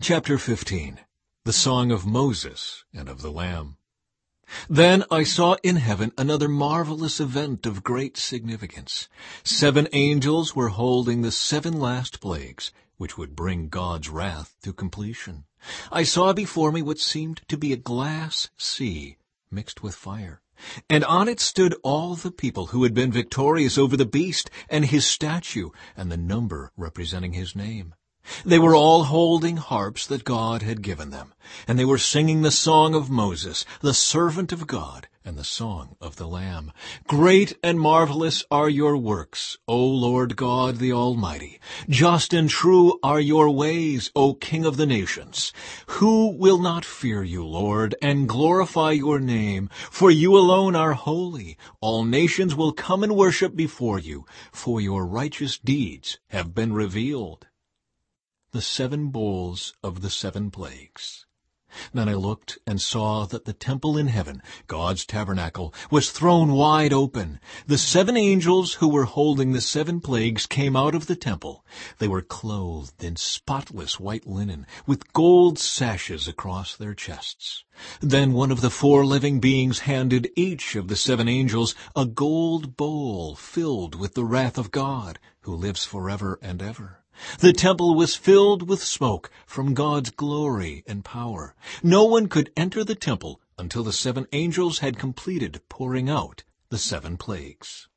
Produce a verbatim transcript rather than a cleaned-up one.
Chapter fifteen. The Song of Moses and of the Lamb. Then I saw in heaven another marvelous event of great significance. Seven angels were holding the seven last plagues, which would bring God's wrath to completion. I saw before me what seemed to be a glass sea mixed with fire. And on it stood all the people who had been victorious over the beast and his statue, and the number representing his name. They were all holding harps that God had given them, and they were singing the song of Moses, the servant of God, and the song of the Lamb. Great and marvelous are your works, O Lord God the Almighty. Just and true are your ways, O King of the nations. Who will not fear you, Lord, and glorify your name? For you alone are holy. All nations will come and worship before you, for your righteous deeds have been revealed. The seven bowls of the seven plagues. Then I looked and saw that the temple in heaven, God's tabernacle, was thrown wide open. The seven angels who were holding the seven plagues came out of the temple. They were clothed in spotless white linen, with gold sashes across their chests. Then one of the four living beings handed each of the seven angels a gold bowl filled with the wrath of God, who lives forever and ever. The temple was filled with smoke from God's glory and power. No one could enter the temple until the seven angels had completed pouring out the seven plagues.